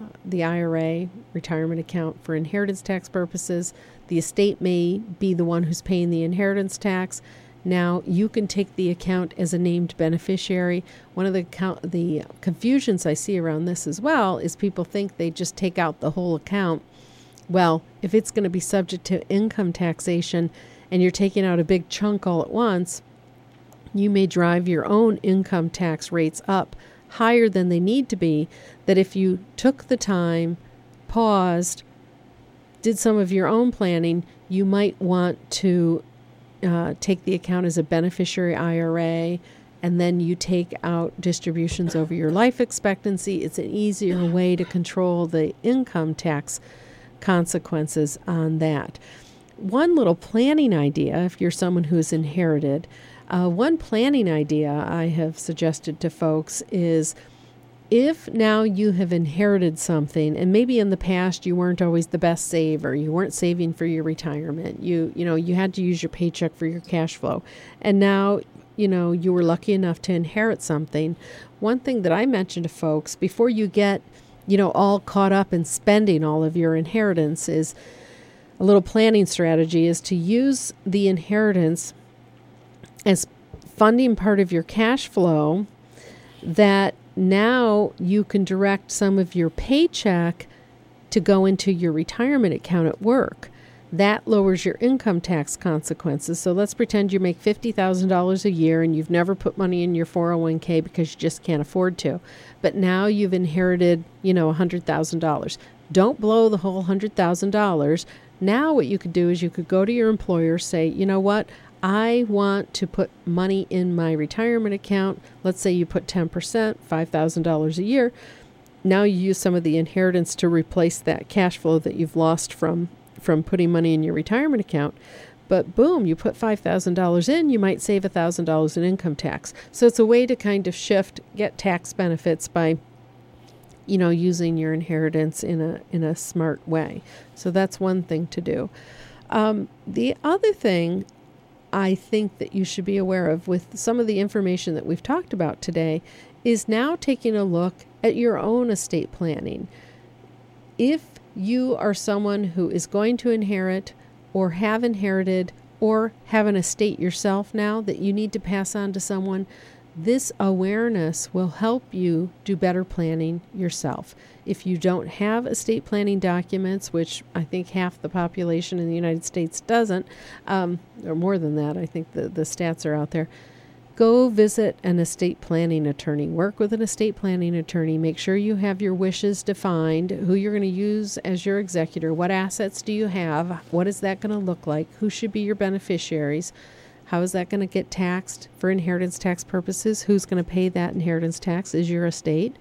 S1: IRA, retirement account, for inheritance tax purposes. The estate may be the one who's paying the inheritance tax. Now, you can take the account as a named beneficiary. One of the confusions I see around this as well is people think they just take out the whole account. Well, if it's going to be subject to income taxation and you're taking out a big chunk all at once, you may drive your own income tax rates up higher than they need to be, that if you took the time, paused, did some of your own planning, you might want to take the account as a beneficiary IRA, and then you take out distributions over your life expectancy. It's an easier way to control the income tax consequences on that. One little planning idea, if you're someone who has inherited, one planning idea I have suggested to folks is, if now you have inherited something, and maybe in the past you weren't always the best saver, you weren't saving for your retirement, you had to use your paycheck for your cash flow, and now you were lucky enough to inherit something. One thing that I mention to folks before you get all caught up in spending all of your inheritance is a little planning strategy is to use the inheritance as funding part of your cash flow, that now you can direct some of your paycheck to go into your retirement account at work. That lowers your income tax consequences. So let's pretend you make $50,000 a year and you've never put money in your 401k because you just can't afford to. But now you've inherited, $100,000. Don't blow the whole $100,000. Now what you could do is you could go to your employer, say, you know what? I want to put money in my retirement account. Let's say you put 10%, $5,000 a year. Now you use some of the inheritance to replace that cash flow that you've lost from putting money in your retirement account. But boom, you put $5,000 in, you might save $1,000 in income tax. So it's a way to kind of get tax benefits by using your inheritance in a smart way. So that's one thing to do. The other thing I think that you should be aware of with some of the information that we've talked about today is now taking a look at your own estate planning. If you are someone who is going to inherit or have inherited or have an estate yourself now that you need to pass on to someone, this awareness will help you do better planning yourself. If you don't have estate planning documents, which I think half the population in the United States doesn't, or more than that, I think the stats are out there, go visit an estate planning attorney. Work with an estate planning attorney. Make sure you have your wishes defined, who you're going to use as your executor, what assets do you have, what is that going to look like, who should be your beneficiaries, how is that going to get taxed for inheritance tax purposes, who's going to pay that inheritance tax is your estate,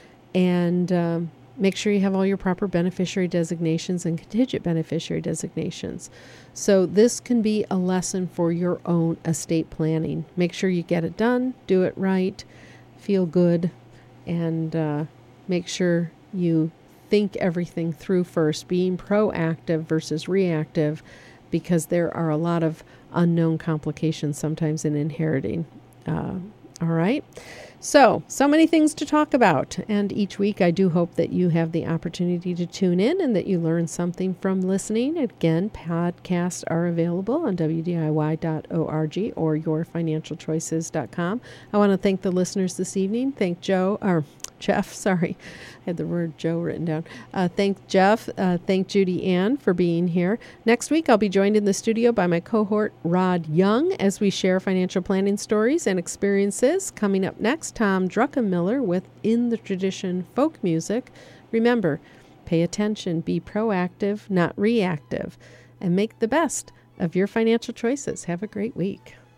S1: and make sure you have all your proper beneficiary designations and contingent beneficiary designations. So this can be a lesson for your own estate planning. Make sure you get it done, do it right, feel good, and make sure you think everything through first, being proactive versus reactive, because there are a lot of unknown complications sometimes in inheriting. All right. So many things to talk about. And each week I do hope that you have the opportunity to tune in and that you learn something from listening. Again, podcasts are available on WDIY.org or yourfinancialchoices.com. I want to thank the listeners this evening. Thank Jeff, sorry. I had the word Joe written down. Thank Jeff. Thank Judy Ann for being here. Next week, I'll be joined in the studio by my cohort, Rod Young, as we share financial planning stories and experiences. Coming up next, Tom Druckenmiller with In the Tradition Folk Music. Remember, pay attention, be proactive, not reactive, and make the best of your financial choices. Have a great week.